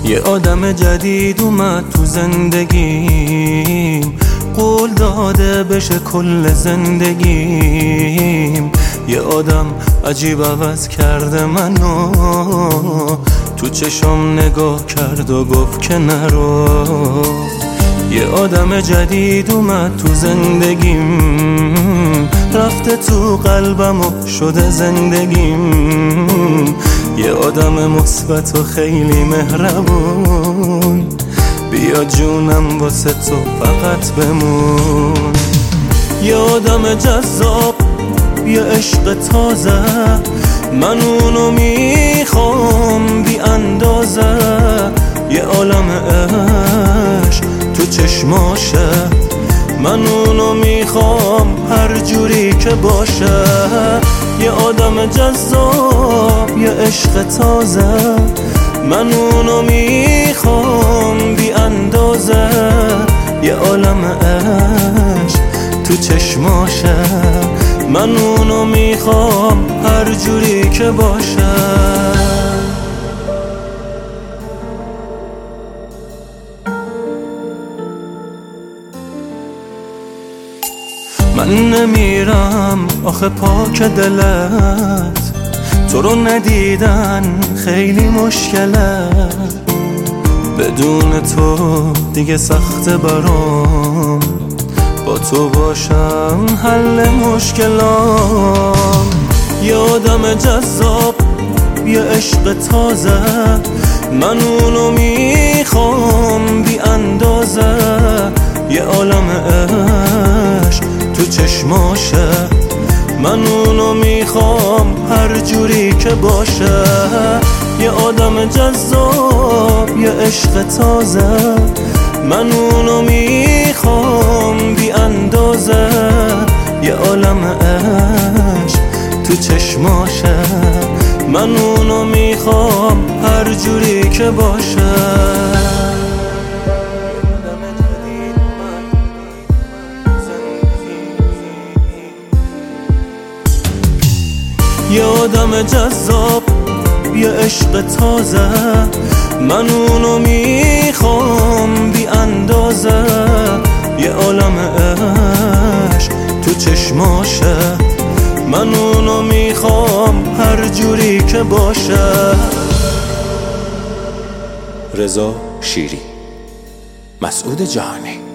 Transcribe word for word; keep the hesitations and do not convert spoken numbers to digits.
یه آدم جدید اومد تو زندگیم، قول داده بشه کل زندگیم. یه آدم عجیب عوض کرده منو، تو چشم نگاه کرد و گفت که نرو. یه آدم جدید اومد تو زندگیم، رفته تو قلبم و شده زندگیم. یه آدم مثبت و خیلی مهربون، بیا جونم واسه تو فقط بمون. یه آدم جذاب، یه عشق تازه، من اونو میخوام بی اندازه. یه عالم عشق تو چشماشه، من اونو میخوام هر جوری که باشه. یه آدم جذاب، یه عشق تازه، من اونو میخوام بی اندازه. یه عالم عشق تو چشماشه، من اونو میخوام هر جوری که باشه. من نمیرم آخه پاک دلت، تو رو ندیدن خیلی مشکله. بدون تو دیگه سخته برام، با تو باشم حل مشکلام. یه آدم جذاب، یه عشق تازه، من اونو میخوام بی اندازه. یه عالم عشق تو چشماشه، من اونو میخوام هر جوری که باشه. یه آدم جذاب، یه عشق تازه، من اونو میخوام بی اندازه. یه عالم عشق تو چشماشه، من اونو میخوام هر جوری که باشه. یه آدم جذاب، یه عشق تازه، من اونو میخوام بی اندازه. یه عالم عشق تو چشماشه، من اونو میخوام هر جوری که باشه. رضا شیری، مسعود جهانی.